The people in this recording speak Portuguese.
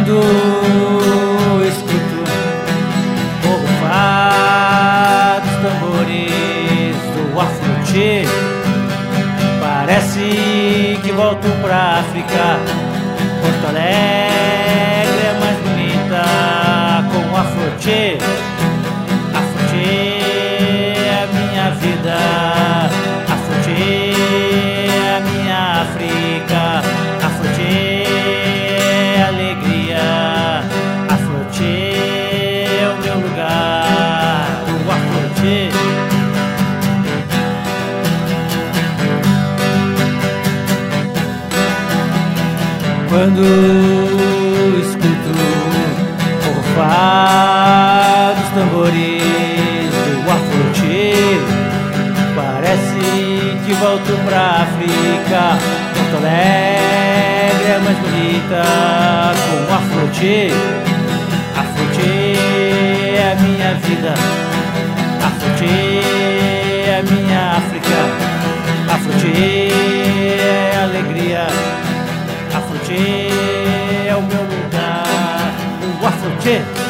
Quando escuto o rufar dos tambores do afro-tchê, parece que volto pra África. Porto Alegre é mais bonita com o afro-tchê. Afro-tchê é a minha vida, afro-tchê é a minha África, afro-tchê é alegria, afro-tchê é o meu lugar, o afro-tchê. Quando escuto o rufar dos tambores do afro-tchê, parece que volto pra África. Porto Alegre é mais bonita com o afro-tchê. Afro-tchê é a minha vida, afro-tchê é a minha África, afro-tchê é alegria, afro-tchê é o meu lugar, o afro-tchê.